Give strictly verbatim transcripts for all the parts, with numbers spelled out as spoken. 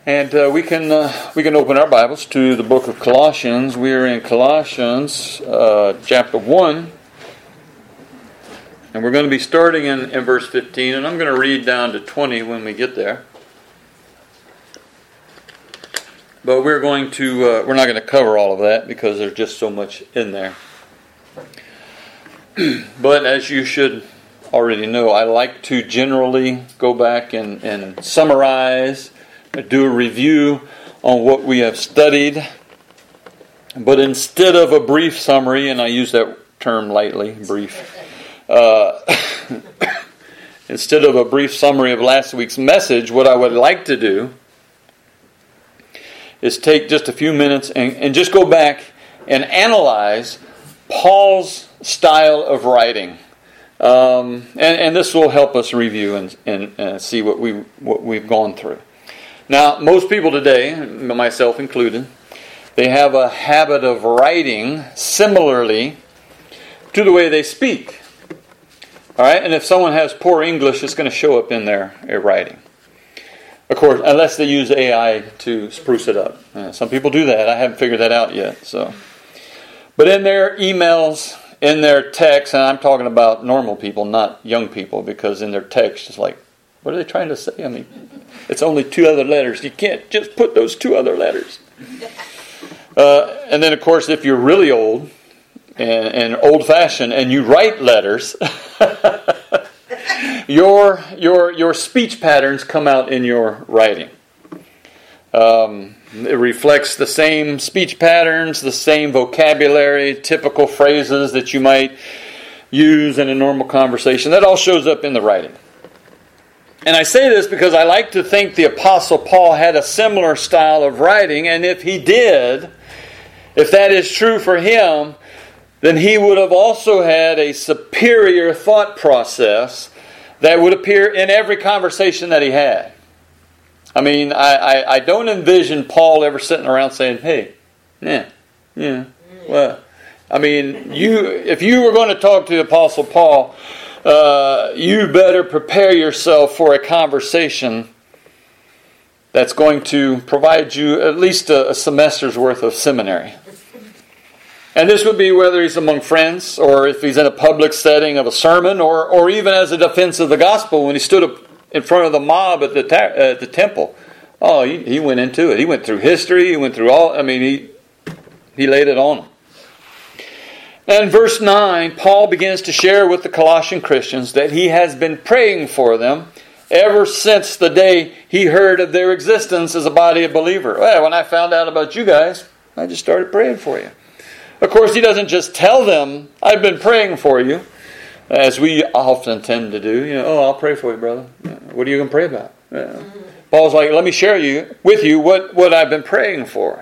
And uh, we can uh, we can open our Bibles to the book of Colossians. We are in Colossians uh, chapter one. And we're going to be starting in, in verse fifteen. And I'm going to read down to twenty when we get there. But we're going to uh, we're not going to cover all of that because there's just so much in there. But as you should already know, I like to generally go back and, and summarize, do a review on what we have studied. But instead of a brief summary, and I use that term lightly, brief, uh, instead of a brief summary of last week's message, what I would like to do is take just a few minutes and, and just go back and analyze Paul's style of writing. Um, and, and this will help us review and, and, and see what, we, what we've gone through. Now, most people today, myself included, they have a habit of writing similarly to the way they speak. All right, and if someone has poor English, it's going to show up in their, their writing. Of course, unless they use A I to spruce it up. Uh, some people do that. I haven't figured that out yet. So, but in their emails, in their texts, and I'm talking about normal people, not young people, because in their text, it's like, what are they trying to say? I mean, it's only two other letters. You can't just put those two other letters. Uh, and then, of course, if you're really old and, and old-fashioned and you write letters, your your your speech patterns come out in your writing. Um, it reflects the same speech patterns, the same vocabulary, typical phrases that you might use in a normal conversation. That all shows up in the writing. And I say this because I like to think the Apostle Paul had a similar style of writing, and if he did, if that is true for him, then he would have also had a superior thought process that would appear in every conversation that he had. I mean, I, I, I don't envision Paul ever sitting around saying, hey, yeah, yeah, well, I mean, you if you were going to talk to the Apostle Paul, uh, you better prepare yourself for a conversation that's going to provide you at least a, a semester's worth of seminary. And this would be whether he's among friends or if he's in a public setting of a sermon or, or even as a defense of the gospel when he stood up in front of the mob at the ta- at the temple. Oh, he, he went into it. He went through history. He went through all, I mean, he he laid it on them. And in verse nine, Paul begins to share with the Colossian Christians that he has been praying for them ever since the day he heard of their existence as a body of believers. Well, when I found out about you guys, I just started praying for you. Of course, he doesn't just tell them, I've been praying for you, as we often tend to do. You know, oh, I'll pray for you, brother. What are you going to pray about? Yeah. Paul's like, let me share you with you what, what I've been praying for.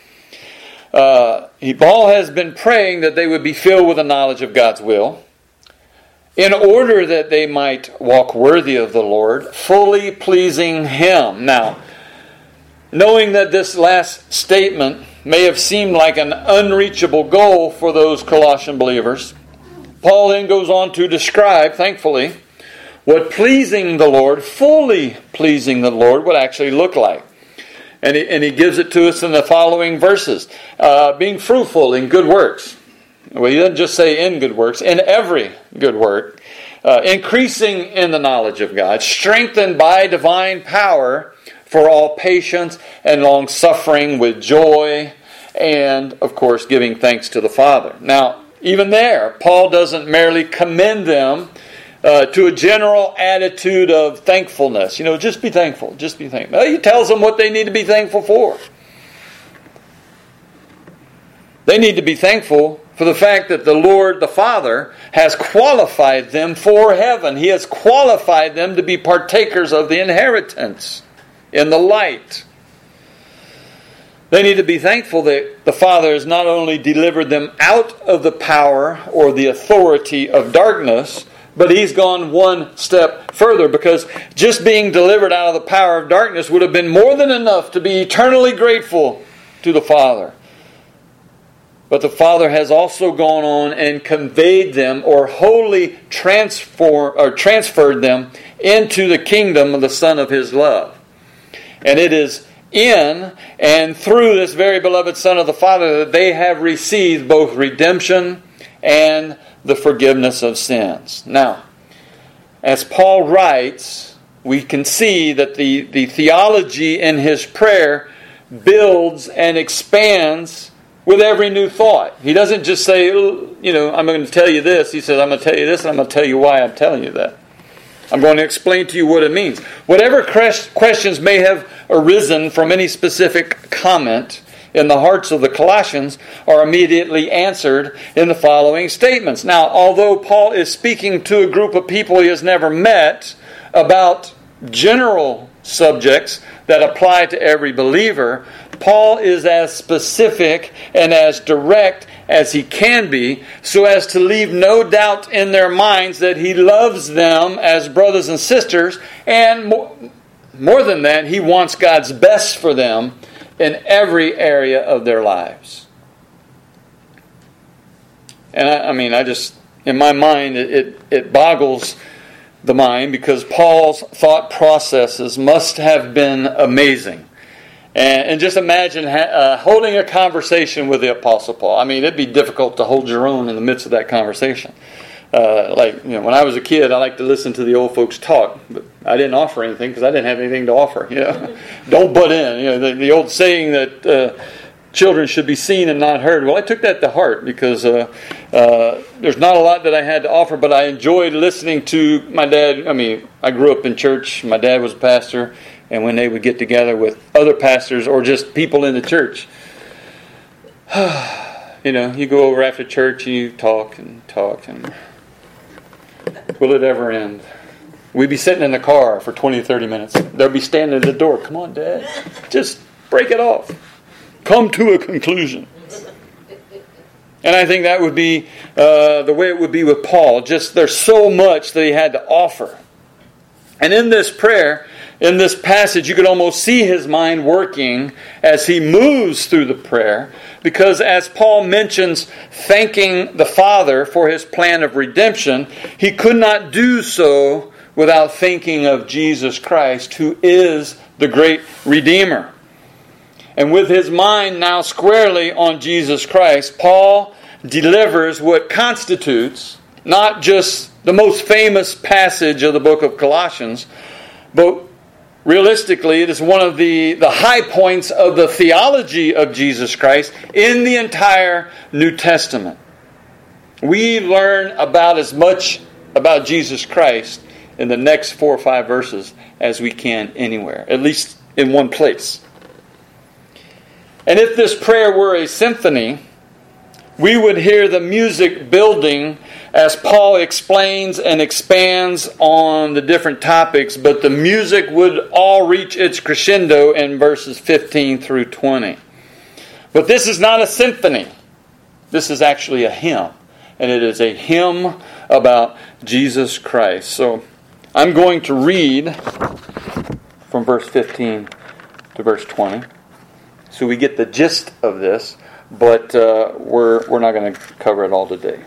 Uh, he, Paul has been praying that they would be filled with the knowledge of God's will, in order that they might walk worthy of the Lord, fully pleasing Him. Now, knowing that this last statement may have seemed like an unreachable goal for those Colossian believers, Paul then goes on to describe, thankfully, what pleasing the Lord, fully pleasing the Lord, would actually look like. And he, and he gives it to us in the following verses. Uh, being fruitful in good works. Well, he doesn't just say in good works, in every good work. Uh, increasing in the knowledge of God. Strengthened by divine power for all patience and long-suffering with joy. And, of course, giving thanks to the Father. Now, even there, Paul doesn't merely commend them uh, to a general attitude of thankfulness. You know, just be thankful, just be thankful. He tells them what they need to be thankful for. They need to be thankful for the fact that the Lord, the Father, has qualified them for heaven. He has qualified them to be partakers of the inheritance in the light. They need to be thankful that the Father has not only delivered them out of the power or the authority of darkness, but He's gone one step further, because just being delivered out of the power of darkness would have been more than enough to be eternally grateful to the Father. But the Father has also gone on and conveyed them, or wholly transform, or transferred them into the kingdom of the Son of His love. And it is in and through this very beloved Son of the Father that they have received both redemption and the forgiveness of sins. Now, as Paul writes, we can see that the, the theology in his prayer builds and expands with every new thought. He doesn't just say, you know, I'm going to tell you this. He says, I'm going to tell you this, and I'm going to tell you why I'm telling you that. I'm going to explain to you what it means. Whatever questions may have arisen from any specific comment in the hearts of the Colossians are immediately answered in the following statements. Now, although Paul is speaking to a group of people he has never met about general subjects that apply to every believer, Paul is as specific and as direct as he can be, so as to leave no doubt in their minds that he loves them as brothers and sisters, and more, more than that, he wants God's best for them in every area of their lives. And I, I mean, I just, in my mind, it, it, it boggles the mind, because Paul's thought processes must have been amazing. And, and just imagine ha- uh, holding a conversation with the Apostle Paul. I mean, it'd be difficult to hold your own in the midst of that conversation. Uh, like, you know, when I was a kid, I liked to listen to the old folks talk, but I didn't offer anything because I didn't have anything to offer. You know, don't butt in. You know, the, the old saying that uh, children should be seen and not heard. Well, I took that to heart, because uh, uh, there's not a lot that I had to offer, but I enjoyed listening to my dad. I mean, I grew up in church. My dad was a pastor, and when they would get together with other pastors or just people in the church, you know, you go over after church and you talk and talk and. Will it ever end? We'd be sitting in the car for twenty, thirty minutes. They'll be standing at the door. Come on, Dad. Just break it off. Come to a conclusion. And I think that would be uh, the way it would be with Paul. Just there's so much that he had to offer. And in this prayer, in this passage, you could almost see his mind working as he moves through the prayer. Because as Paul mentions thanking the Father for his plan of redemption, he could not do so without thinking of Jesus Christ, who is the great Redeemer. And with his mind now squarely on Jesus Christ, Paul delivers what constitutes not just the most famous passage of the book of Colossians, but realistically, it is one of the, the high points of the theology of Jesus Christ in the entire New Testament. We learn about as much about Jesus Christ in the next four or five verses as we can anywhere, at least in one place. And if this prayer were a symphony, we would hear the music building as Paul explains and expands on the different topics, but the music would all reach its crescendo in verses fifteen through twenty. But this is not a symphony. This is actually a hymn. And it is a hymn about Jesus Christ. So I'm going to read from verse fifteen to verse twenty. So we get the gist of this, but uh, we're, we're not going to cover it all today.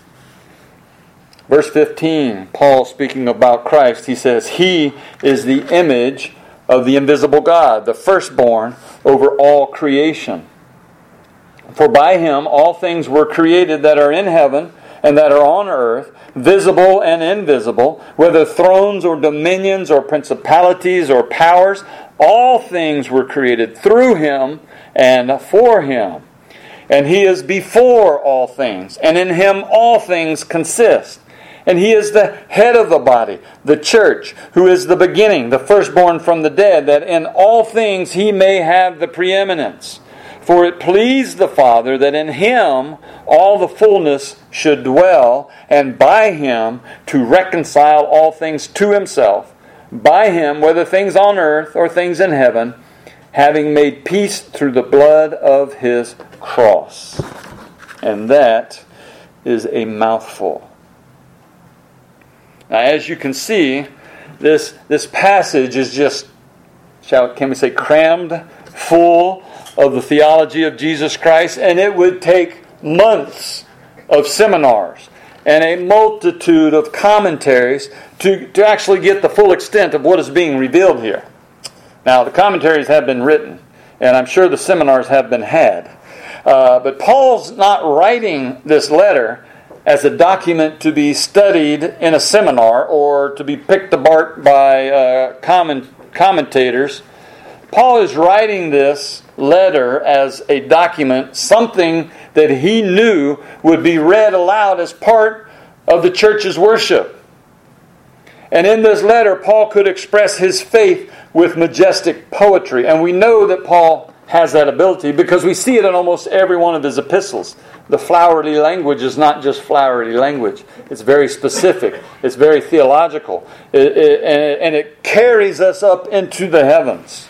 Verse fifteen, Paul speaking about Christ, he says, He is the image of the invisible God, the firstborn over all creation. For by Him all things were created that are in heaven and that are on earth, visible and invisible, whether thrones or dominions or principalities or powers, all things were created through Him and for Him. And He is before all things, and in Him all things consist. And He is the head of the body, the church, who is the beginning, the firstborn from the dead, that in all things He may have the preeminence. For it pleased the Father that in Him all the fullness should dwell, and by Him to reconcile all things to Himself, by Him, whether things on earth or things in heaven, having made peace through the blood of His cross. And that is a mouthful. Now, as you can see, this this passage is just, shall can we say, crammed full of the theology of Jesus Christ, and it would take months of seminars and a multitude of commentaries to, to actually get the full extent of what is being revealed here. Now, the commentaries have been written, and I'm sure the seminars have been had. Uh, but Paul's not writing this letter as a document to be studied in a seminar or to be picked apart by uh, comment, commentators. Paul is writing this letter as a document, something that he knew would be read aloud as part of the church's worship. And in this letter, Paul could express his faith with majestic poetry. And we know that Paul has that ability because we see it in almost every one of his epistles. The flowery language is not just flowery language. It's very specific. It's very theological. It, it, and it carries us up into the heavens.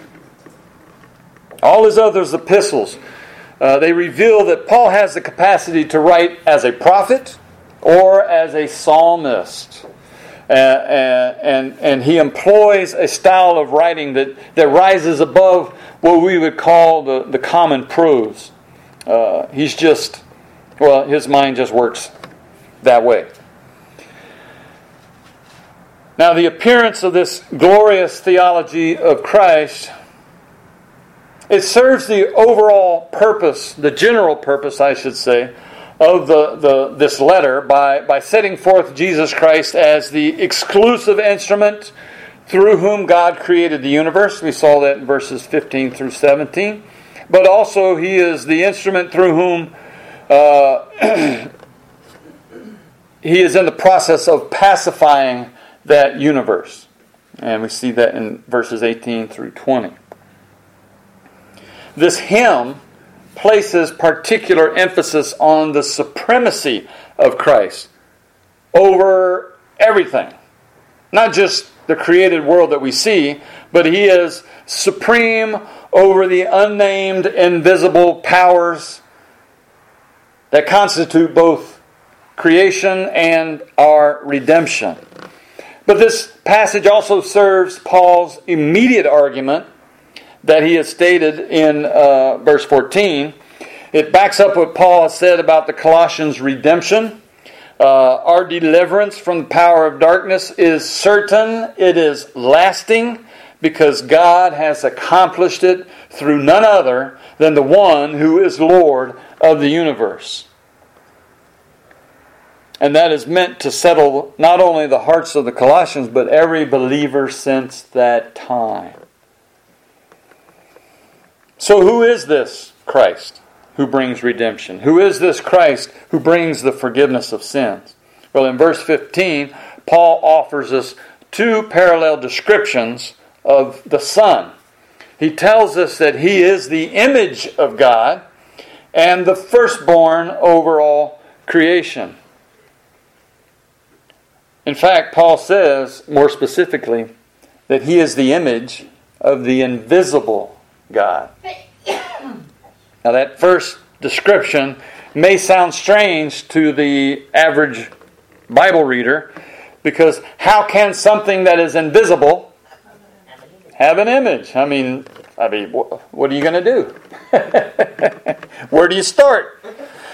All his other epistles, uh, they reveal that Paul has the capacity to write as a prophet or as a psalmist. Uh, and, and, and he employs a style of writing that, that rises above what we would call the, the common prose. Uh, he's just, well, his mind just works that way. Now, the appearance of this glorious theology of Christ, it serves the overall purpose, the general purpose, I should say, of the, the this letter by, by setting forth Jesus Christ as the exclusive instrument through whom God created the universe. We saw that in verses fifteen through seventeen. But also He is the instrument through whom uh, He is in the process of pacifying that universe. And we see that in verses eighteen through twenty. This hymn places particular emphasis on the supremacy of Christ over everything. Not just the created world that we see, but He is supreme over the unnamed, invisible powers that constitute both creation and our redemption. But this passage also serves Paul's immediate argument that he has stated in uh, verse fourteen. It backs up what Paul has said about the Colossians' redemption. Uh, our deliverance from the power of darkness is certain. It is lasting because God has accomplished it through none other than the one who is Lord of the universe. And that is meant to settle not only the hearts of the Colossians, but every believer since that time. So who is this Christ who brings redemption? Who is this Christ who brings the forgiveness of sins? Well, in verse fifteen, Paul offers us two parallel descriptions of the Son. He tells us that He is the image of God and the firstborn over all creation. In fact, Paul says, more specifically, that He is the image of the invisible God. Now that first description may sound strange to the average Bible reader, because how can something that is invisible have an image? I mean, I mean, what are you going to do? Where do you start?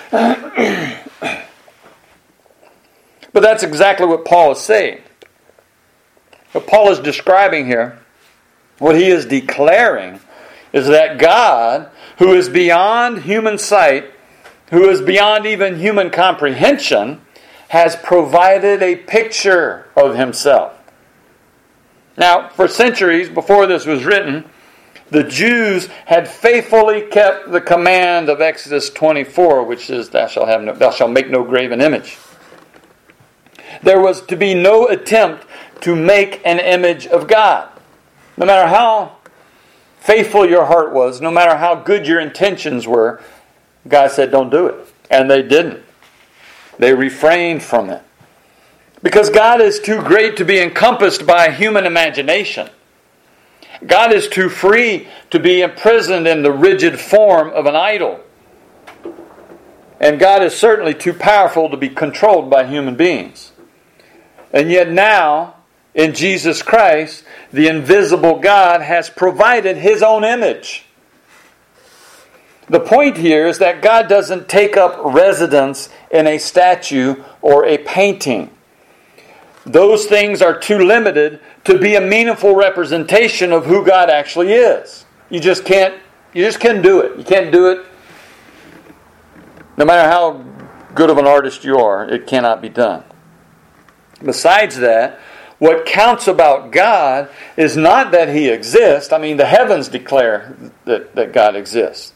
But that's exactly what Paul is saying. What Paul is describing here, what he is declaring, is that God, who is beyond human sight, who is beyond even human comprehension, has provided a picture of Himself. Now, for centuries before this was written, the Jews had faithfully kept the command of Exodus twenty-four, which is, thou shalt have no, thou shalt make no graven image. There was to be no attempt to make an image of God. No matter how faithful your heart was, no matter how good your intentions were, God said, don't do it. And they didn't. They refrained from it. Because God is too great to be encompassed by human imagination. God is too free to be imprisoned in the rigid form of an idol. And God is certainly too powerful to be controlled by human beings. And yet now, in Jesus Christ, the invisible God has provided His own image. The point here is that God doesn't take up residence in a statue or a painting. those things are too limited to be a meaningful representation of who God actually is. You just can't, you just can't do it. You can't do it. No matter how good of an artist you are, it cannot be done. Besides that, what counts about God is not that He exists. I mean, the heavens declare that, that God exists.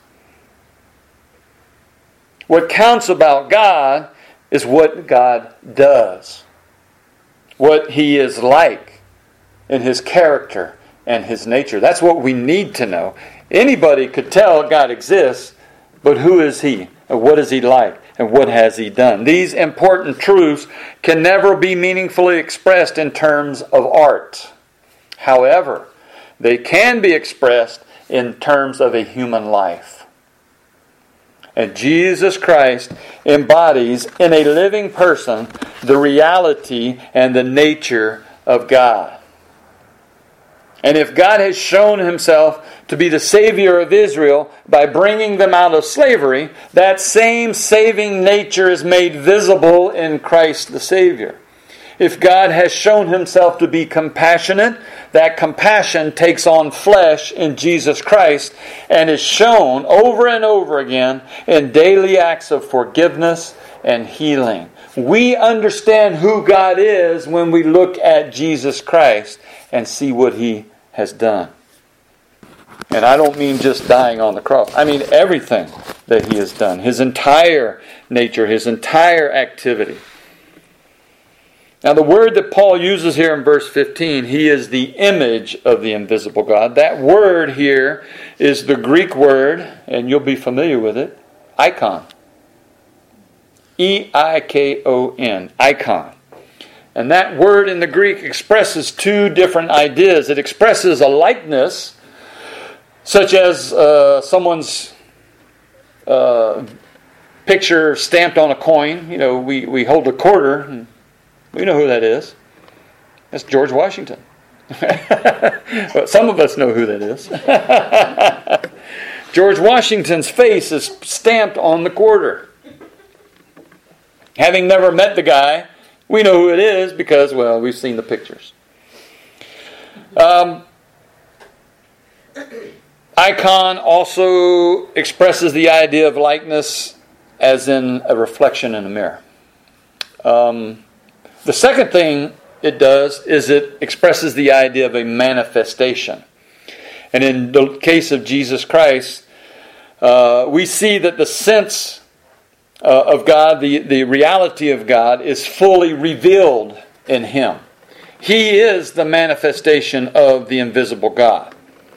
What counts about God is what God does. What He is like in His character and His nature. That's what we need to know. Anybody could tell God exists, but who is He? And what is He like? And what has He done? These important truths can never be meaningfully expressed in terms of art. However, they can be expressed in terms of a human life. And Jesus Christ embodies in a living person the reality and the nature of God. And if God has shown Himself to be the Savior of Israel by bringing them out of slavery, that same saving nature is made visible in Christ the Savior. If God has shown Himself to be compassionate, that compassion takes on flesh in Jesus Christ and is shown over and over again in daily acts of forgiveness and healing. We understand who God is when we look at Jesus Christ and see what He has done. And I don't mean just dying on the cross. I mean everything that He has done. His entire nature, His entire activity. Now the word that Paul uses here in verse fifteen, He is the image of the invisible God. That word here is the Greek word, and you'll be familiar with it, icon. E I K O N, icon. And that word in the Greek expresses two different ideas. It expresses a likeness, such as uh, someone's uh, picture stamped on a coin. You know, we, we hold a quarter, and we know who that is. That's George Washington. But some of us know who that is. George Washington's face is stamped on the quarter. Having never met the guy, we know who it is because, well, we've seen the pictures. Um, icon also expresses the idea of likeness as in a reflection in a mirror. Um, the second thing it does is it expresses the idea of a manifestation. And in the case of Jesus Christ, uh, we see that the sense uh, of God, the, the reality of God, is fully revealed in Him. He is the manifestation of the invisible God.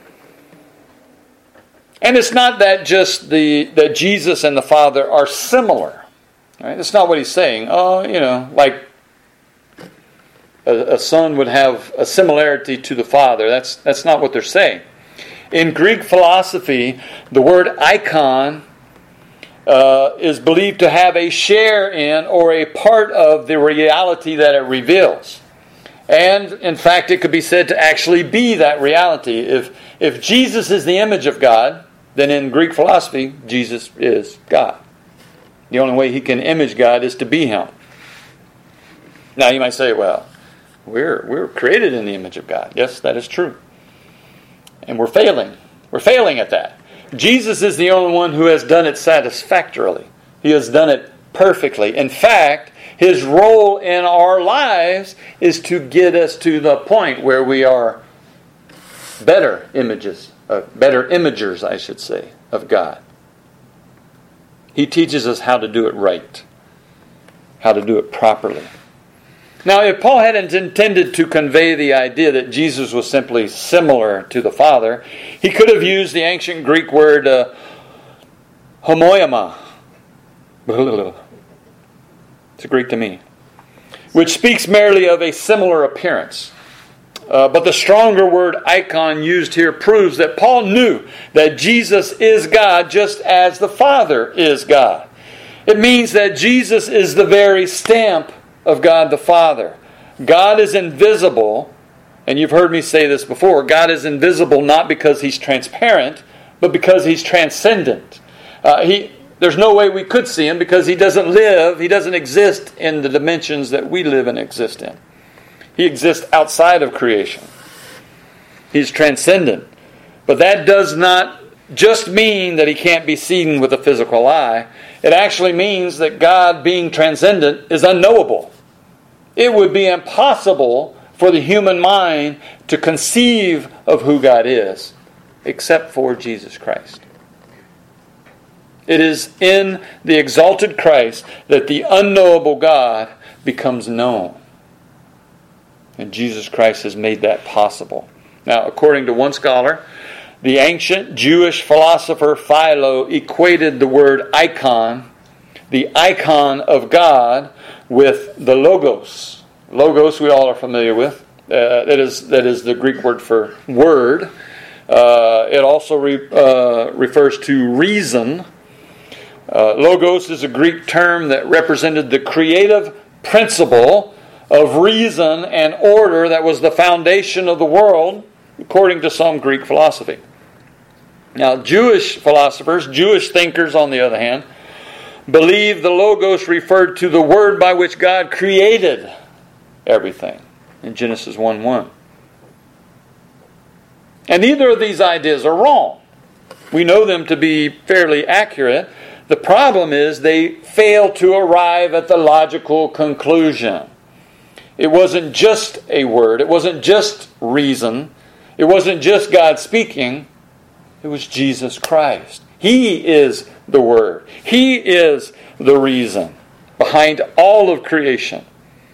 And it's not that just the that Jesus and the Father are similar. Right? That's not what he's saying. Oh, you know, like a, a son would have a similarity to the Father. That's that's not what they're saying. In Greek philosophy, the word icon uh, is believed to have a share in or a part of the reality that it reveals. And, in fact, it could be said to actually be that reality. If, if Jesus is the image of God, then in Greek philosophy, Jesus is God. The only way He can image God is to be Him. Now, you might say, well, we're, we're created in the image of God. Yes, that is true. And we're failing. We're failing at that. Jesus is the only one who has done it satisfactorily. He has done it perfectly. In fact, His role in our lives is to get us to the point where we are better images, uh, better imagers, I should say, of God. He teaches us how to do it right, how to do it properly. Now, if Paul hadn't intended to convey the idea that Jesus was simply similar to the Father, he could have used the ancient Greek word uh, homoioma. It's Greek to me, which speaks merely of a similar appearance. Uh, but the stronger word icon used here proves that Paul knew that Jesus is God just as the Father is God. It means that Jesus is the very stamp of God the Father. God is invisible, and you've heard me say this before, God is invisible not because He's transparent, but because He's transcendent. Uh, he There's no way we could see Him because He doesn't live, He doesn't exist in the dimensions that we live and exist in. He exists outside of creation. He's transcendent. But that does not just mean that He can't be seen with a physical eye. It actually means that God, being transcendent, is unknowable. It would be impossible for the human mind to conceive of who God is, except for Jesus Christ. It is in the exalted Christ that the unknowable God becomes known. And Jesus Christ has made that possible. Now, according to one scholar, the ancient Jewish philosopher Philo equated the word icon, the icon of God, with the logos. Logos we all are familiar with. Uh, that is that is the Greek word for word. Uh, it also re, uh, refers to reason. Uh, logos is a Greek term that represented the creative principle of reason and order that was the foundation of the world, according to some Greek philosophy. Now, Jewish philosophers, Jewish thinkers, on the other hand, believe the logos referred to the word by which God created everything in Genesis one one. And neither of these ideas are wrong. We know them to be fairly accurate. The problem is they fail to arrive at the logical conclusion. It wasn't just a word. It wasn't just reason. It wasn't just God speaking. It was Jesus Christ. He is the Word. He is the reason behind all of creation.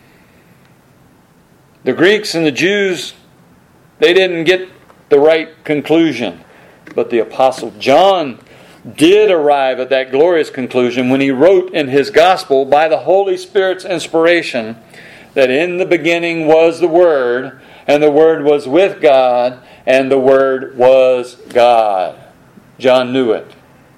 The Greeks and the Jews, they didn't get the right conclusion. But the Apostle John did arrive at that glorious conclusion when he wrote in his Gospel, by the Holy Spirit's inspiration, that in the beginning was the Word, and the Word was with God, and the Word was God. John knew it.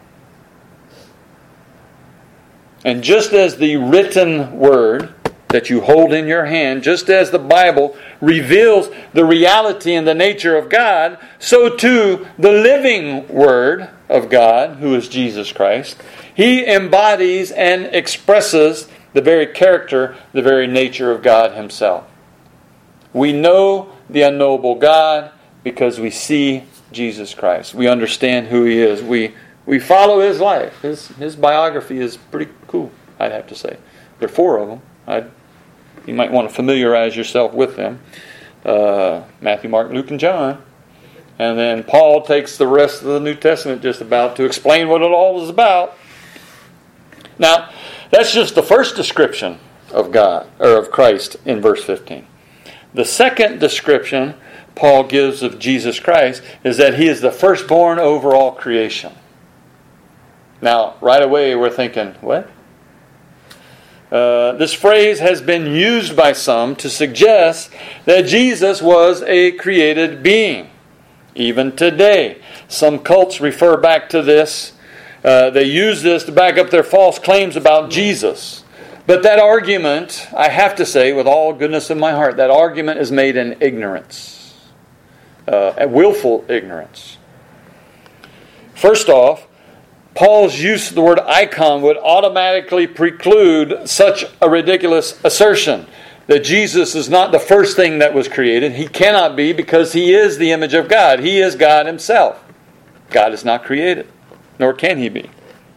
And just as the written Word that you hold in your hand, just as the Bible reveals the reality and the nature of God, so too the living Word of God, who is Jesus Christ, He embodies and expresses the very character, the very nature of God Himself. We know the unknowable God because we see Jesus Christ. We understand who He is. We we follow His life. His His biography is pretty cool, I'd have to say. There are four of them. I'd, you might want to familiarize yourself with them. Uh, Matthew, Mark, Luke, and John. And then Paul takes the rest of the New Testament just about to explain what it all is about. Now, that's just the first description of God, or of Christ, in verse fifteen. The second description Paul gives of Jesus Christ is that He is the firstborn over all creation. Now, right away we're thinking, what? Uh, this phrase has been used by some to suggest that Jesus was a created being. Even today, some cults refer back to this. Uh, they use this to back up their false claims about Jesus. But that argument, I have to say, with all goodness in my heart, that argument is made in ignorance. Uh, willful ignorance. First off, Paul's use of the word icon would automatically preclude such a ridiculous assertion that Jesus is not the first thing that was created. He cannot be, because He is the image of God. He is God Himself. God is not created, nor can He be.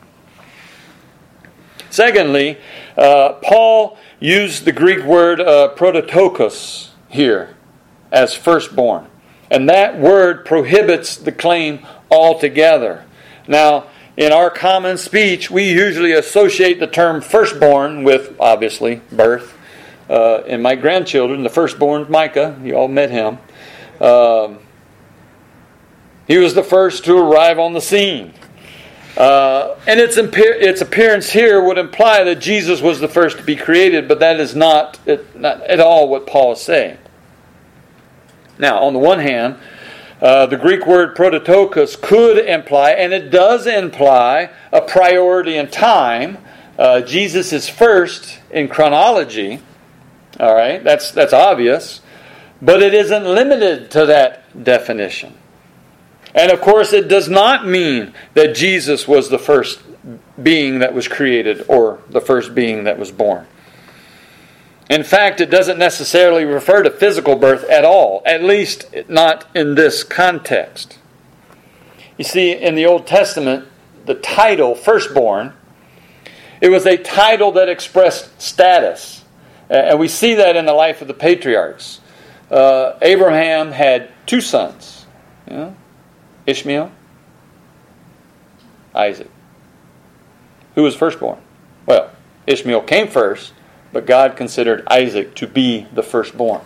Secondly, uh, Paul used the Greek word uh, prototokos here as firstborn. And that word prohibits the claim altogether. Now, in our common speech, we usually associate the term firstborn with, obviously, birth. Uh, and my grandchildren, the firstborn, Micah, you all met him. Um, he was the first to arrive on the scene. Uh, and its, imper- its appearance here would imply that Jesus was the first to be created, but that is not, it, not at all what Paul is saying. Now, on the one hand, uh, the Greek word prototokos could imply, and it does imply, a priority in time. Uh, Jesus is first in chronology. All right, that's that's obvious. But it isn't limited to that definition. And of course, it does not mean that Jesus was the first being that was created or the first being that was born. In fact, it doesn't necessarily refer to physical birth at all, at least not in this context. You see, in the Old Testament, the title firstborn, it was a title that expressed status. And we see that in the life of the patriarchs. Uh, Abraham had two sons, you know, Ishmael, Isaac. Who was firstborn? Well, Ishmael came first, but God considered Isaac to be the firstborn.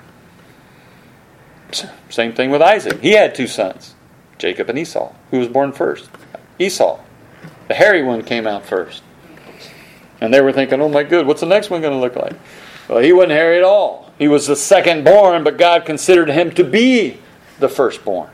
Same thing with Isaac. He had two sons, Jacob and Esau. Who was born first? Esau. The hairy one came out first. And they were thinking, oh my good, what's the next one going to look like? Well, he wasn't hairy at all. He was the second born, but God considered him to be the firstborn.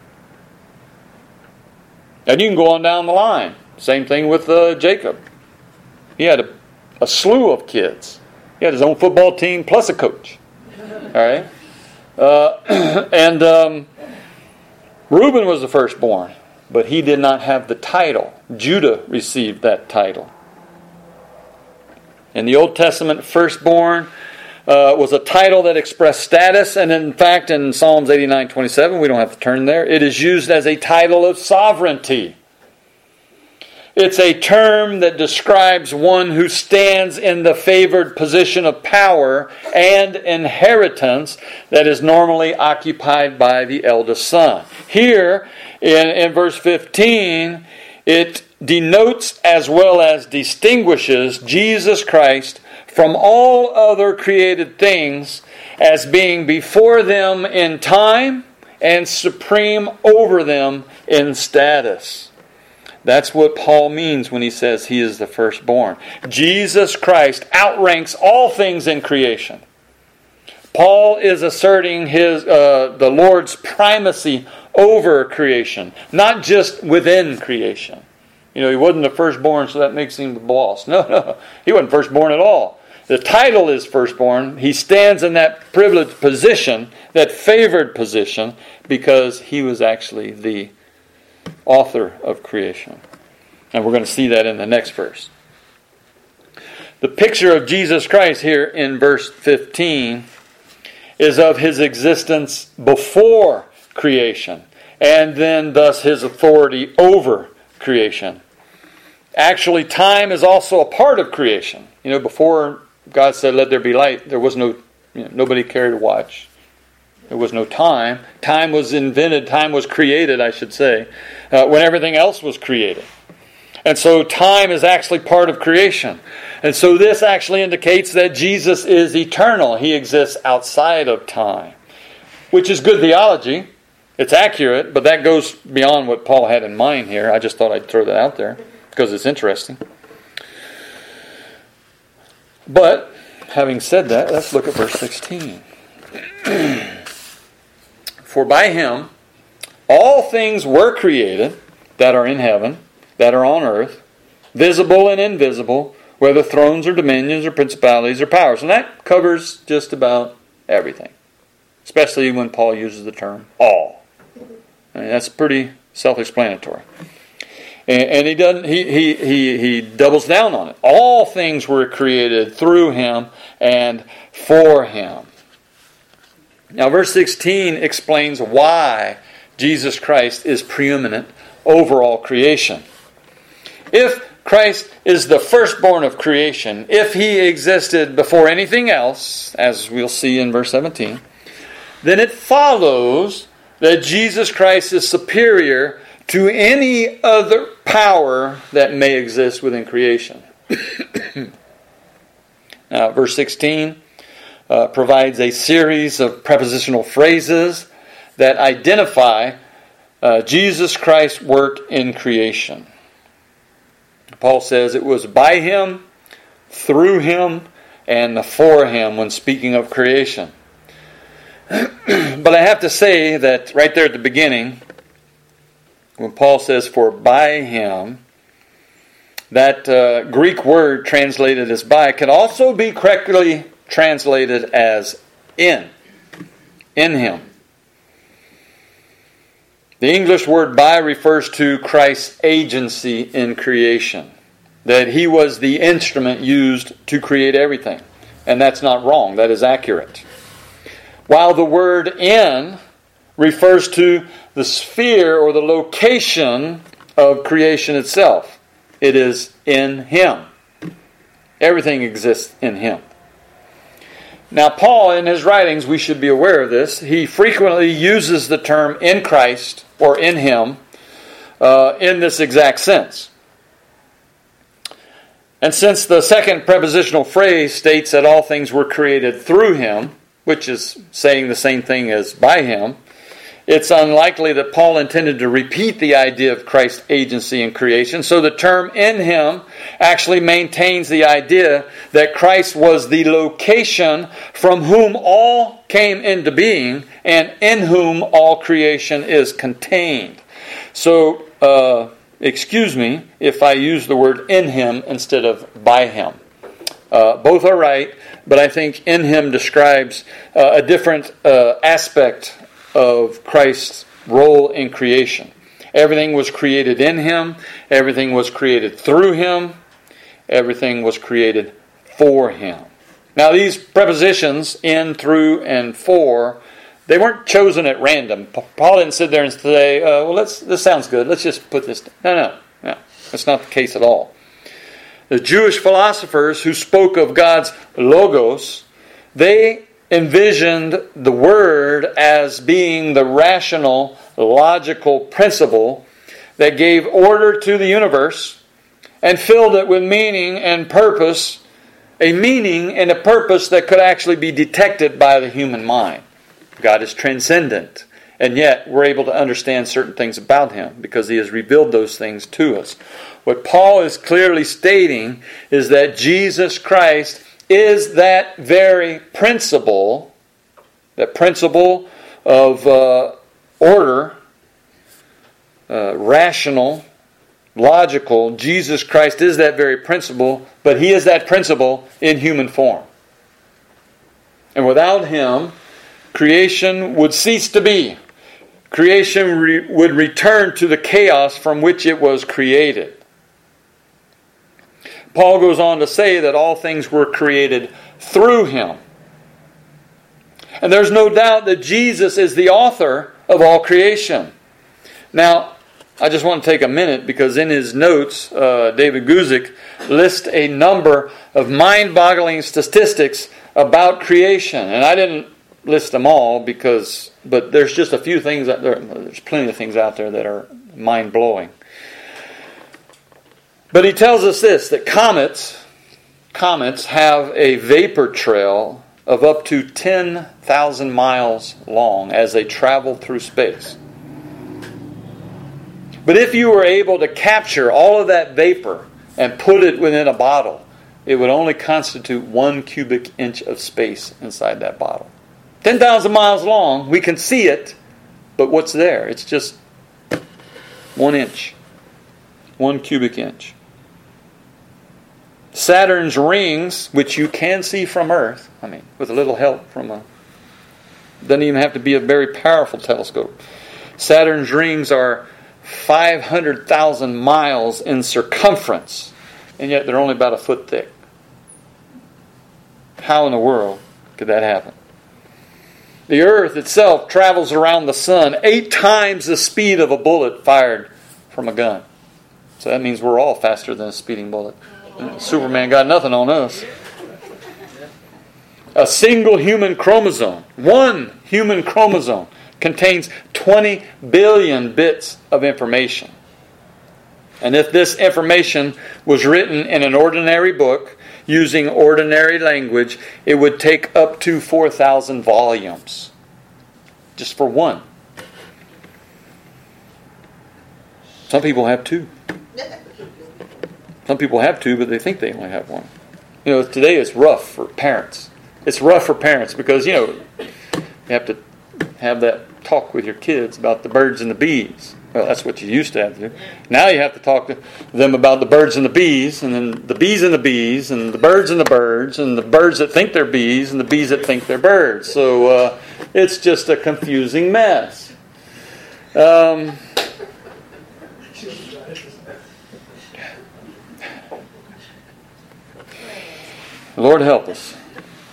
And you can go on down the line. Same thing with uh, Jacob. He had a, a slew of kids. He had his own football team plus a coach. All right? Uh, and um, Reuben was the firstborn, but he did not have the title. Judah received that title. In the Old Testament, firstborn uh, was a title that expressed status, and in fact, in Psalms eighty-nine twenty-seven, we don't have to turn there, it is used as a title of sovereignty. It's a term that describes one who stands in the favored position of power and inheritance that is normally occupied by the eldest son. Here, in, in verse fifteen, it denotes as well as distinguishes Jesus Christ from all other created things as being before them in time and supreme over them in status. That's what Paul means when he says he is the firstborn. Jesus Christ outranks all things in creation. Paul is asserting his uh, the Lord's primacy over creation, not just within creation. You know, he wasn't the firstborn, so that makes him the boss. No, no, he wasn't firstborn at all. The title is firstborn. He stands in that privileged position, that favored position, because he was actually the author of creation. And we're going to see that in the next verse. The picture of Jesus Christ here in verse fifteen is of his existence before creation, and then thus his authority over creation. Actually, time is also a part of creation. You know, before God said, "Let there be light," there was no, you know, nobody cared to watch. There was no time. Time was invented, time was created, I should say, uh, when everything else was created. And so time is actually part of creation. And so this actually indicates that Jesus is eternal. He exists outside of time, which is good theology. It's accurate, but that goes beyond what Paul had in mind here. I just thought I'd throw that out there because it's interesting. But, having said that, let's look at verse sixteen. For by him all things were created that are in heaven, that are on earth, visible and invisible, whether thrones or dominions or principalities or powers. And that covers just about everything, especially when Paul uses the term all. I mean, that's pretty self-explanatory. And, and he doesn't. He, he he he doubles down on it. All things were created through him and for him. Now, verse sixteen explains why Jesus Christ is preeminent over all creation. If Christ is the firstborn of creation, if he existed before anything else, as we'll see in verse seventeen, then it follows that Jesus Christ is superior to any other power that may exist within creation. Now, verse sixteen uh, provides a series of prepositional phrases that identify uh, Jesus Christ's work in creation. Paul says it was by him, through him, and for him when speaking of creation. But I have to say that right there at the beginning, when Paul says for by him, that uh, Greek word translated as by can also be correctly translated as in. In him. The English word by refers to Christ's agency in creation. That he was the instrument used to create everything. And that's not wrong. That is accurate. While the word in refers to the sphere or the location of creation itself. It is in Him. Everything exists in Him. Now, Paul, in his writings, we should be aware of this, he frequently uses the term in Christ or in Him uh, in this exact sense. And since the second prepositional phrase states that all things were created through Him, which is saying the same thing as by Him, it's unlikely that Paul intended to repeat the idea of Christ's agency in creation. So the term in Him actually maintains the idea that Christ was the location from whom all came into being and in whom all creation is contained. So, uh, excuse me if I use the word in Him instead of by Him. Uh, both are right, but I think in Him describes uh, a different uh, aspect of Christ's role in creation. Everything was created in Him. Everything was created through Him. Everything was created for Him. Now these prepositions, in, through, and for, they weren't chosen at random. Paul didn't sit there and say, uh, well, let's, this sounds good. Let's just put this... No, no, no. That's not the case at all. The Jewish philosophers who spoke of God's logos, they envisioned the Word as being the rational, logical principle that gave order to the universe and filled it with meaning and purpose, a meaning and a purpose that could actually be detected by the human mind. God is transcendent, and yet we're able to understand certain things about Him because He has revealed those things to us. What Paul is clearly stating is that Jesus Christ is that very principle, that principle of uh, order, uh, rational, logical. Jesus Christ is that very principle, but He is that principle in human form. And without Him, creation would cease to be. Creation re- would return to the chaos from which it was created. Paul goes on to say that all things were created through Him. And there's no doubt that Jesus is the author of all creation. Now, I just want to take a minute because in his notes, uh, David Guzik lists a number of mind-boggling statistics about creation. And I didn't list them all because, but there's just a few things out there. There's plenty of things out there that are mind-blowing. But he tells us this, that comets, comets have a vapor trail of up to ten thousand miles long as they travel through space. But if you were able to capture all of that vapor and put it within a bottle, it would only constitute one cubic inch of space inside that bottle. ten thousand miles long, we can see it, but what's there? It's just one inch. One cubic inch. Saturn's rings, which you can see from Earth, I mean, with a little help from a... doesn't even have to be a very powerful telescope. Saturn's rings are five hundred thousand miles in circumference, and yet they're only about a foot thick. How in the world could that happen? The Earth itself travels around the Sun eight times the speed of a bullet fired from a gun. So that means we're all faster than a speeding bullet. Superman got nothing on us. A single human chromosome, one human chromosome, contains twenty billion bits of information. And if this information was written in an ordinary book, using ordinary language, it would take up to four thousand volumes. Just for one. Some people have two. Some people have two, but they think they only have one. You know, today it's rough for parents. It's rough for parents because, you know, you have to have that talk with your kids about the birds and the bees. Well, that's what you used to have to do. Now you have to talk to them about the birds and the bees, and then the bees and the bees, and the birds and the birds, and the birds that think they're bees, and the bees that think they're birds. So uh, it's just a confusing mess. Um... Lord help us.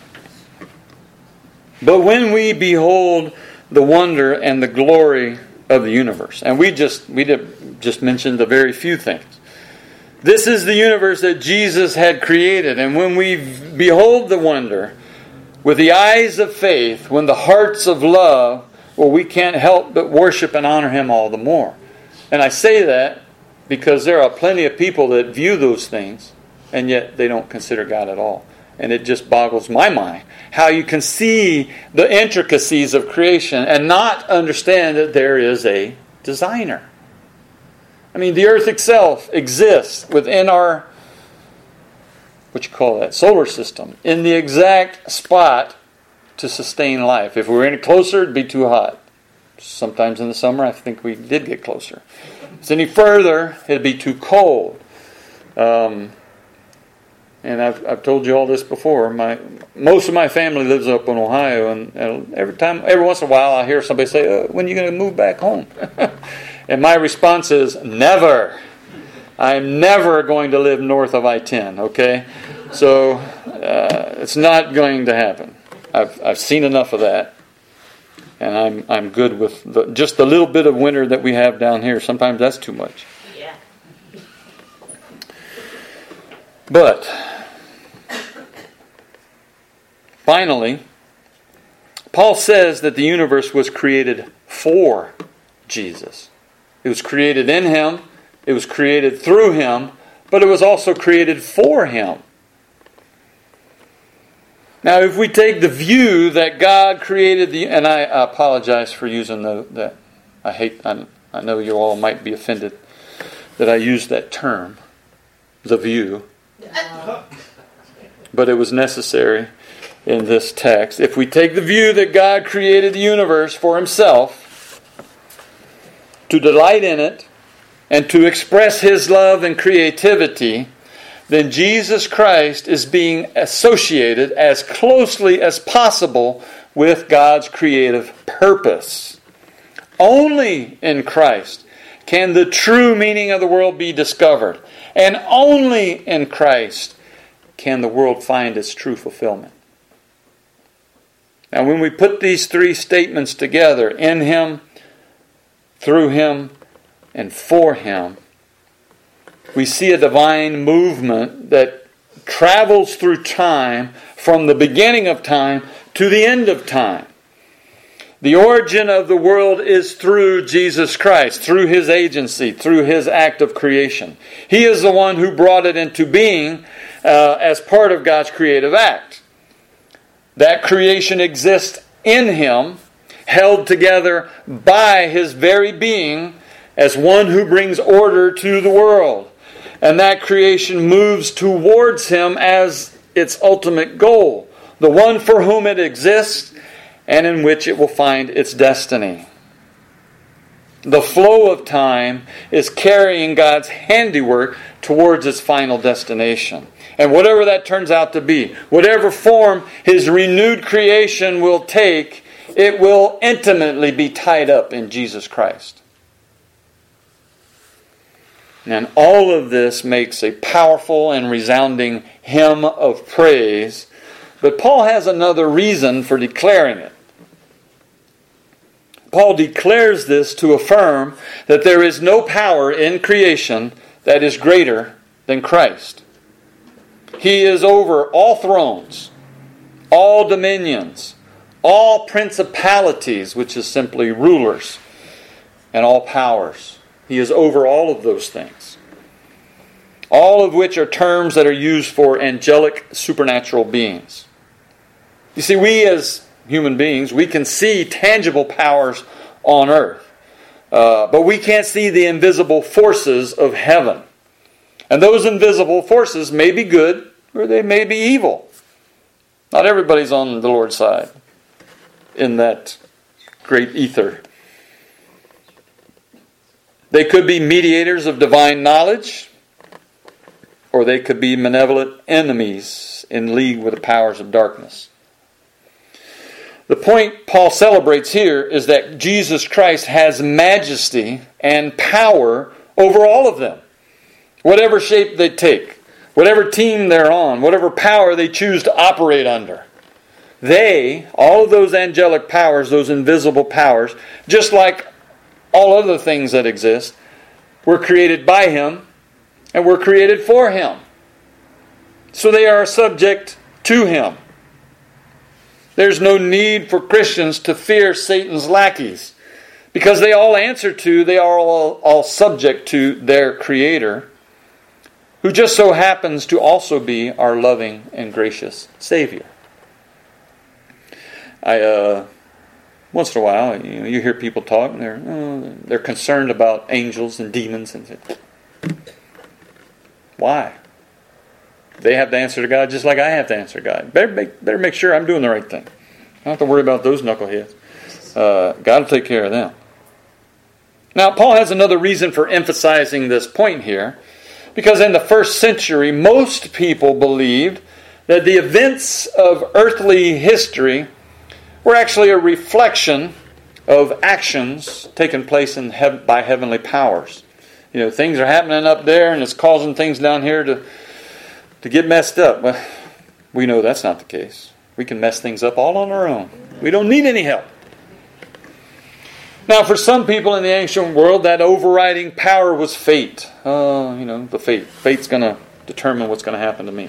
But when we behold the wonder and the glory of the universe, and we just we did, just mentioned a very few things. This is the universe that Jesus had created, and when we behold the wonder with the eyes of faith, when the hearts of love, well, we can't help but worship and honor Him all the more. And I say that because there are plenty of people that view those things, and yet they don't consider God at all. And it just boggles my mind how you can see the intricacies of creation and not understand that there is a designer. I mean, the earth itself exists within our, what you call that, solar system, in the exact spot to sustain life. If we were any closer, it'd be too hot. Sometimes in the summer, I think we did get closer. If it's any further, it'd be too cold. Um, and I've I've told you all this before. My most of my family lives up in Ohio, and, and every time, every once in a while, I hear somebody say, oh, "When are you going to move back home?" And my response is, "Never. I'm never going to live north of I ten." Okay, so uh, it's not going to happen. I've I've seen enough of that, and I'm I'm good with the, just the little bit of winter that we have down here. Sometimes that's too much. Yeah. But finally, Paul says that the universe was created for Jesus. It was created in Him, it was created through Him, but it was also created for Him. Now, if we take the view that God created the... And I apologize for using the, that. I hate... I, I know you all might be offended that I used that term, the view. But it was necessary in this text. If we take the view that God created the universe for Himself, to delight in it, and to express His love and creativity, then Jesus Christ is being associated as closely as possible with God's creative purpose. Only in Christ can the true meaning of the world be discovered, and only in Christ can the world find its true fulfillment. Now, when we put these three statements together, in Him, through Him, and for Him, we see a divine movement that travels through time from the beginning of time to the end of time. The origin of the world is through Jesus Christ, through His agency, through His act of creation. He is the one who brought it into being uh, as part of God's creative act. That creation exists in Him, held together by His very being as one who brings order to the world. And that creation moves towards Him as its ultimate goal, the one for whom it exists and in which it will find its destiny. The flow of time is carrying God's handiwork towards its final destination. And whatever that turns out to be, whatever form His renewed creation will take, it will intimately be tied up in Jesus Christ. And all of this makes a powerful and resounding hymn of praise. But Paul has another reason for declaring it. Paul declares this to affirm that there is no power in creation that is greater than Christ. He is over all thrones, all dominions, all principalities, which is simply rulers, and all powers. He is over all of those things. All of which are terms that are used for angelic supernatural beings. You see, we as human beings, we can see tangible powers on earth. Uh, but we can't see the invisible forces of heaven. And those invisible forces may be good or they may be evil. Not everybody's on the Lord's side in that great ether. They could be mediators of divine knowledge, or they could be malevolent enemies in league with the powers of darkness. The point Paul celebrates here is that Jesus Christ has majesty and power over all of them. Whatever shape they take, whatever team they're on, whatever power they choose to operate under. They, all of those angelic powers, those invisible powers, just like all other things that exist, were created by Him and were created for Him. So they are subject to Him. There's no need for Christians to fear Satan's lackeys, because they all answer to, they are all, all subject to their Creator, who just so happens to also be our loving and gracious Savior. I uh, once in a while, you know, you hear people talk, and they're oh, they're concerned about angels and demons, and why? They have to answer to God just like I have to answer to God. Better make, better make sure I'm doing the right thing. I don't have to worry about those knuckleheads. Uh, God will take care of them. Now, Paul has another reason for emphasizing this point here, because in the first century, most people believed that the events of earthly history were actually a reflection of actions taking place in hev- by heavenly powers. You know, things are happening up there, and it's causing things down here to to get messed up. Well, we know that's not the case. We can mess things up all on our own. We don't need any help. Now, for some people in the ancient world, that overriding power was fate. Oh, uh, you know, the fate. Fate's going to determine what's going to happen to me.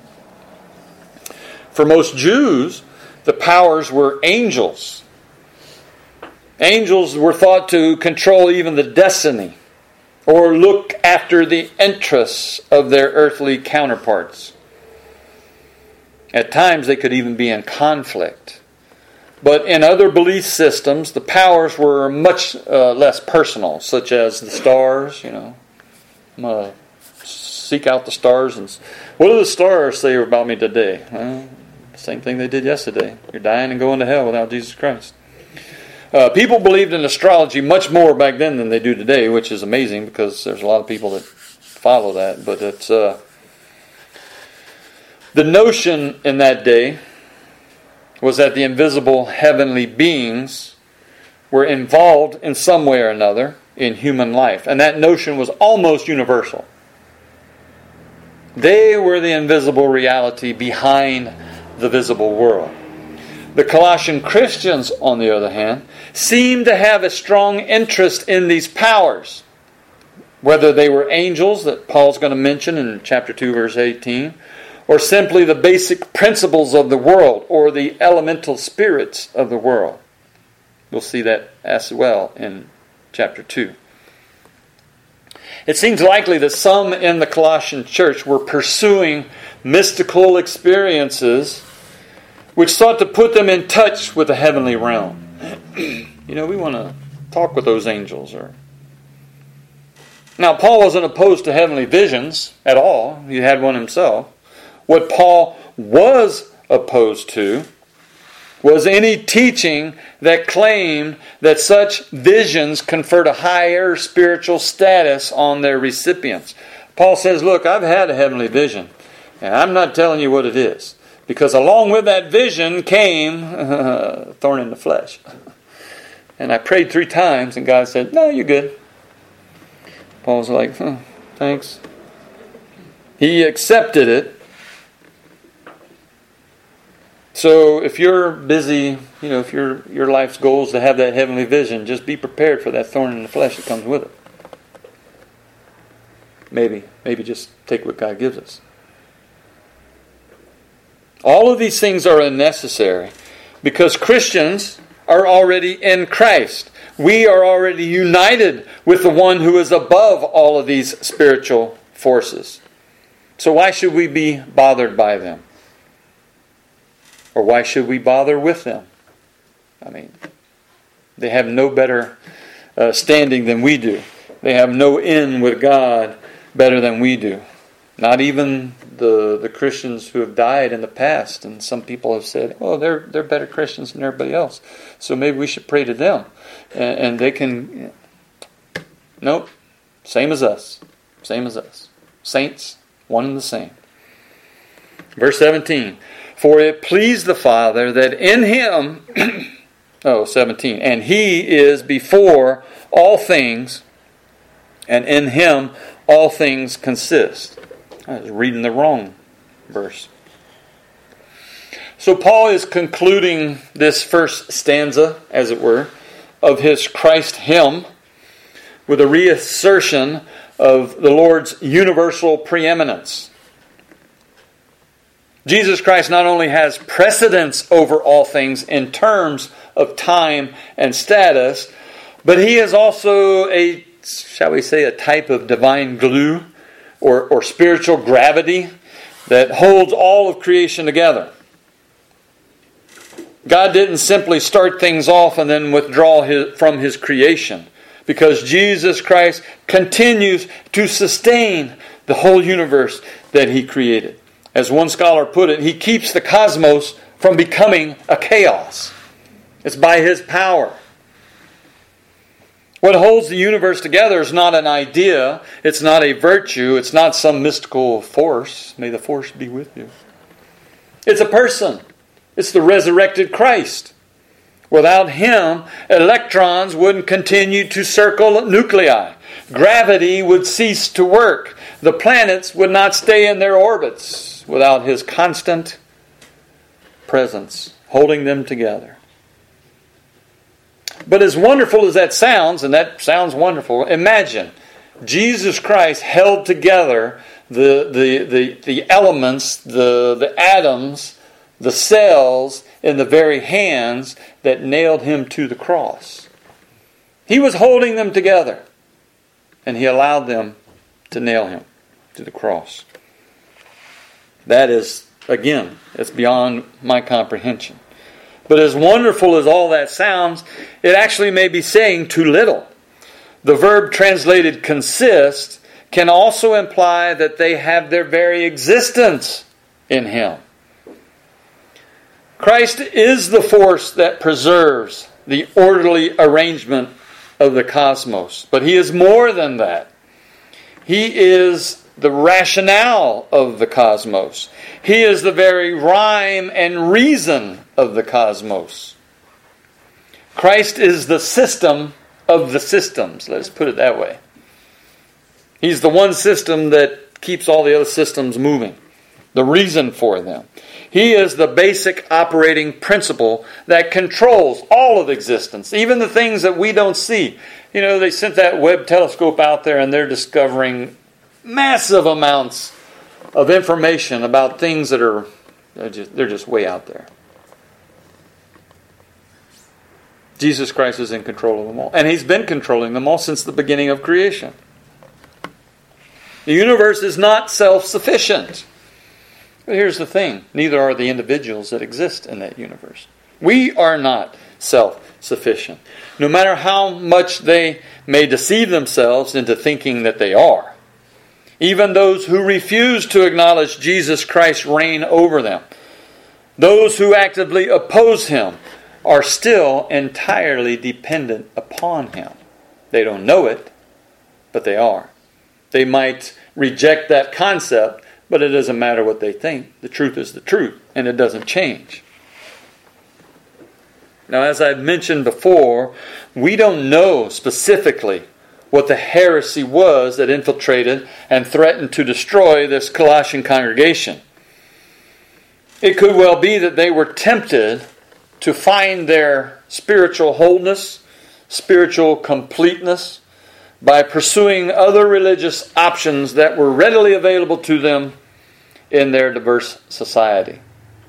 For most Jews, the powers were angels. Angels were thought to control even the destiny, or look after the interests of their earthly counterparts. At times they could even be in conflict. But in other belief systems, the powers were much uh, less personal, such as the stars. You know, I'm going to seek out the stars. And what do the stars say about me today? Well, same thing they did yesterday. You're dying and going to hell without Jesus Christ. Uh, people believed in astrology much more back then than they do today, which is amazing because there's a lot of people that follow that. But it's uh, the notion in that day was that the invisible heavenly beings were involved in some way or another in human life. And that notion was almost universal. They were the invisible reality behind the visible world. The Colossian Christians, on the other hand, seemed to have a strong interest in these powers. Whether they were angels that Paul's going to mention in chapter two, verse eighteen, or simply the basic principles of the world, or the elemental spirits of the world. We'll see that as well in chapter two. It seems likely that some in the Colossian church were pursuing mystical experiences which sought to put them in touch with the heavenly realm. You know, we want to talk with those angels. Or Now, Paul wasn't opposed to heavenly visions at all. He had one himself. What Paul was opposed to was any teaching that claimed that such visions conferred a higher spiritual status on their recipients. Paul says, look, I've had a heavenly vision, and I'm not telling you what it is. Because along with that vision came uh, thorn in the flesh. And I prayed three times, and God said, no, you're good. Paul was like, huh, thanks. He accepted it. So if you're busy, you know, if your your life's goal is to have that heavenly vision, just be prepared for that thorn in the flesh that comes with it. Maybe, maybe just take what God gives us. All of these things are unnecessary because Christians are already in Christ. We are already united with the one who is above all of these spiritual forces. So why should we be bothered by them? Or why should we bother with them? I mean, they have no better uh, standing than we do. They have no in with God better than we do. Not even the the Christians who have died in the past. And some people have said, oh, they're they're better Christians than everybody else, so maybe we should pray to them. And, and they can... Nope. Same as us. Same as us. Saints, one and the same. Verse seventeen. For it pleased the Father that in Him... oh, seventeen. And He is before all things, and in Him all things consist. I was reading the wrong verse. So Paul is concluding this first stanza, as it were, of his Christ hymn with a reassertion of the Lord's universal preeminence. Jesus Christ not only has precedence over all things in terms of time and status, but He is also a, shall we say, a type of divine glue or, or spiritual gravity that holds all of creation together. God didn't simply start things off and then withdraw his, from His creation, because Jesus Christ continues to sustain the whole universe that He created. As one scholar put it, He keeps the cosmos from becoming a chaos. It's by His power. What holds the universe together is not an idea, it's not a virtue, it's not some mystical force. May the force be with you. It's a person. It's the resurrected Christ. Without Him, electrons wouldn't continue to circle nuclei. Gravity would cease to work. The planets would not stay in their orbits without His constant presence, holding them together. But as wonderful as that sounds, and that sounds wonderful, imagine Jesus Christ held together the, the, the, the elements, the, the atoms, the cells in the very hands that nailed Him to the cross. He was holding them together, and He allowed them to nail Him to the cross. That is, again, it's beyond my comprehension. But as wonderful as all that sounds, it actually may be saying too little. The verb translated consist can also imply that they have their very existence in Him. Christ is the force that preserves the orderly arrangement of the cosmos. But He is more than that. He is the rationale of the cosmos. He is the very rhyme and reason of the cosmos. Christ is the system of the systems. Let's put it that way. He's the one system that keeps all the other systems moving. The reason for them. He is the basic operating principle that controls all of existence, even the things that we don't see. You know, they sent that Webb telescope out there and they're discovering massive amounts of information about things that are, they're just, they're just way out there. Jesus Christ is in control of them all. And He's been controlling them all since the beginning of creation. The universe is not self-sufficient. But here's the thing. Neither are the individuals that exist in that universe. We are not self-sufficient. No matter how much they may deceive themselves into thinking that they are. Even those who refuse to acknowledge Jesus Christ's reign over them. Those who actively oppose Him are still entirely dependent upon Him. They don't know it, but they are. They might reject that concept, but it doesn't matter what they think. The truth is the truth, and it doesn't change. Now, as I've mentioned before, we don't know specifically what the heresy was that infiltrated and threatened to destroy this Colossian congregation. It could well be that they were tempted to find their spiritual wholeness, spiritual completeness, by pursuing other religious options that were readily available to them in their diverse society.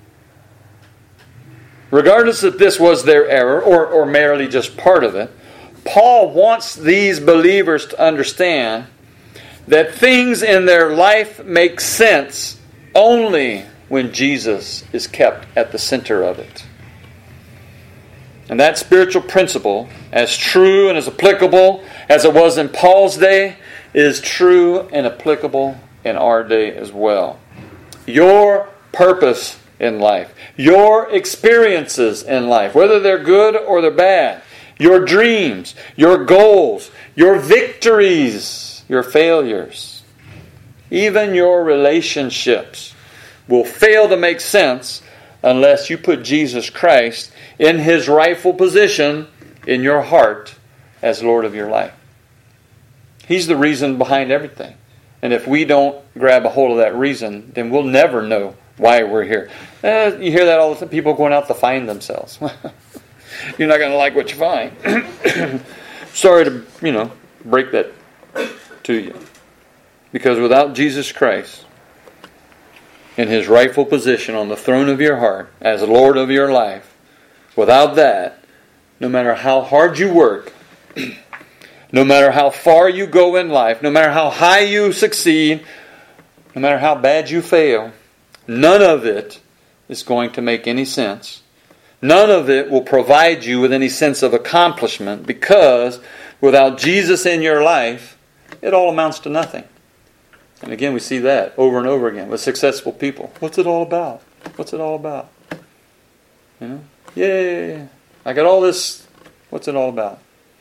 Regardless if this was their error or, or merely just part of it, Paul wants these believers to understand that things in their life make sense only when Jesus is kept at the center of it. And that spiritual principle, as true and as applicable as it was in Paul's day, is true and applicable in our day as well. Your purpose in life, your experiences in life, whether they're good or they're bad, your dreams, your goals, your victories, your failures, even your relationships will fail to make sense unless you put Jesus Christ in His rightful position in your heart as Lord of your life. He's the reason behind everything. And if we don't grab a hold of that reason, then we'll never know why we're here. Eh, you hear that all the time, people going out to find themselves. You're not going to like what you find. Sorry to, you know, break that to you. Because without Jesus Christ in His rightful position on the throne of your heart as Lord of your life, without that, no matter how hard you work, no matter how far you go in life, no matter how high you succeed, no matter how bad you fail, none of it is going to make any sense. None of it will provide you with any sense of accomplishment, because without Jesus in your life, it all amounts to nothing. And again, we see that over and over again with successful people. What's it all about? What's it all about? You know? Yay! I got all this. What's it all about?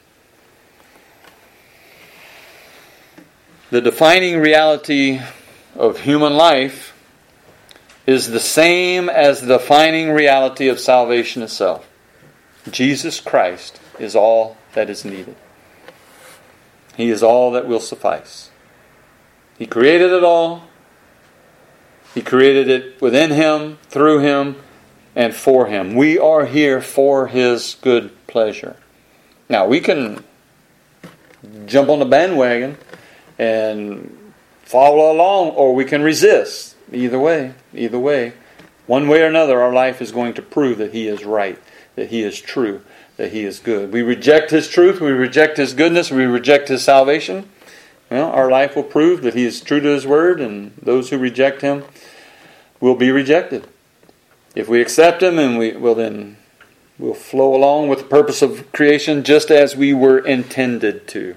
The defining reality of human life is the same as the defining reality of salvation itself. Jesus Christ is all that is needed. He is all that will suffice. He created it all. He created it within Him, through Him, and for Him. We are here for His good pleasure. Now, we can jump on the bandwagon and follow along, or we can resist. Either way, either way, one way or another, our life is going to prove that He is right, that He is true, that He is good. We reject His truth, we reject His goodness, we reject His salvation. Well, our life will prove that He is true to His word, and those who reject Him will be rejected. If we accept Him, and we well then we'll flow along with the purpose of creation just as we were intended to.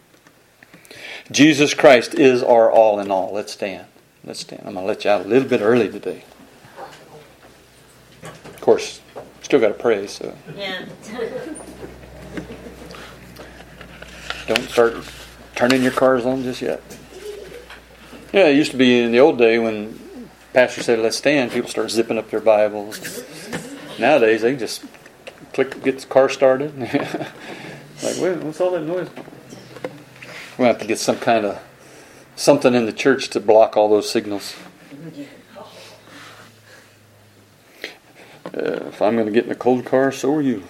Jesus Christ is our all in all. Let's stand. Let's stand. I'm going to let you out a little bit early today. Of course, still got to pray, so. Yeah. Don't start turning your cars on just yet. Yeah, it used to be in the old day when pastor said, let's stand, people start zipping up their Bibles. Nowadays, they just click, get the car started. Like, wait, what's all that noise? We're going to have to get some kind of something in the church to block all those signals. Uh, if I'm going to get in a cold car, so are you.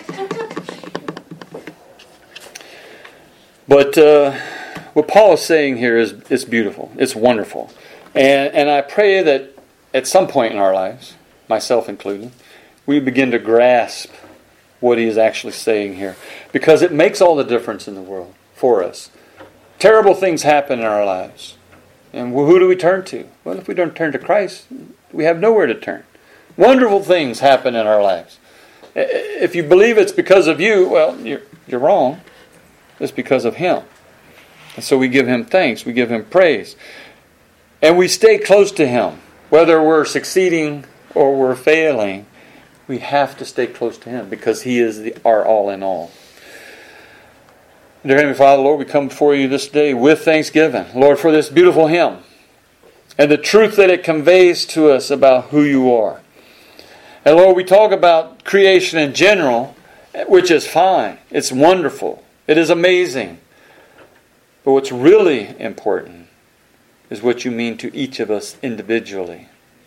But uh, what Paul is saying here is, is beautiful. It's wonderful. And, and I pray that at some point in our lives, myself included, we begin to grasp what he is actually saying here. Because it makes all the difference in the world for us. Terrible things happen in our lives. And who do we turn to? Well, if we don't turn to Christ, we have nowhere to turn. Wonderful things happen in our lives. If you believe it's because of you, well, you're, you're wrong. It's because of Him. And so we give Him thanks. We give Him praise. And we stay close to Him. Whether we're succeeding or we're failing, we have to stay close to Him because He is the, our all in all. Dear Heavenly Father, Lord, we come before You this day with thanksgiving. Lord, for this beautiful hymn and the truth that it conveys to us about who You are. And Lord, we talk about creation in general, which is fine. It's wonderful. It is amazing. But what's really important is what You mean to each of us individually.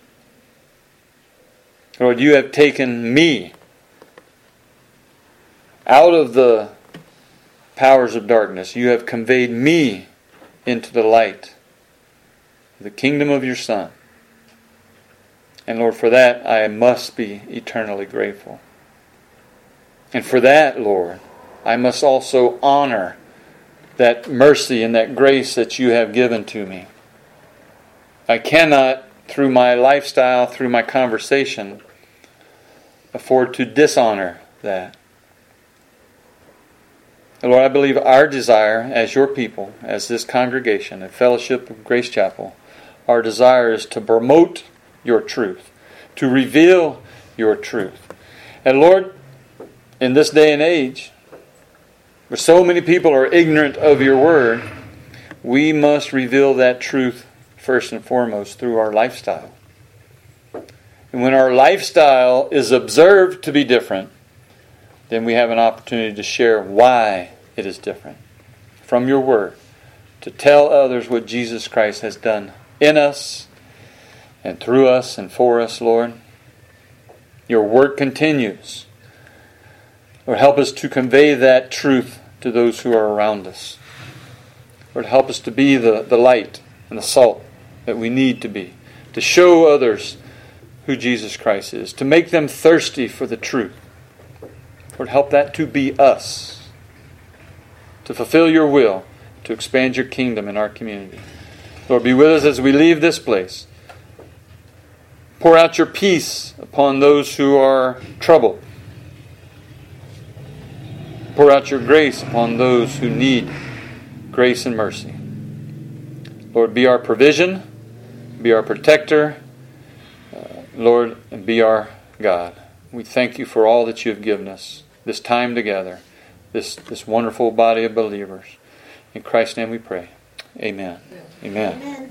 Lord, You have taken me out of the powers of darkness. You have conveyed me into the light, the kingdom of Your Son. And Lord, for that I must be eternally grateful. And for that, Lord, I must also honor that mercy and that grace that You have given to me. I cannot, through my lifestyle, through my conversation, afford to dishonor that. Lord, I believe our desire as Your people, as this congregation, a fellowship of Grace Chapel, our desire is to promote Your truth, to reveal Your truth. And Lord, in this day and age, where so many people are ignorant of Your word, we must reveal that truth first and foremost through our lifestyle. And when our lifestyle is observed to be different, then we have an opportunity to share why it is different from Your word, to tell others what Jesus Christ has done in us and through us and for us, Lord. Your work continues. Lord, help us to convey that truth to those who are around us. Lord, help us to be the, the light and the salt that we need to be, to show others who Jesus Christ is, to make them thirsty for the truth. Lord, help that to be us, to fulfill your will, to expand your kingdom in our community. Lord, be with us as we leave this place. Pour out your peace upon those who are troubled. Pour out your grace upon those who need grace and mercy. Lord, be our provision, be our protector, uh, Lord, and be our God. We thank you for all that you have given us, this time together, this, this wonderful body of believers. In Christ's name we pray. Amen. Amen. Amen.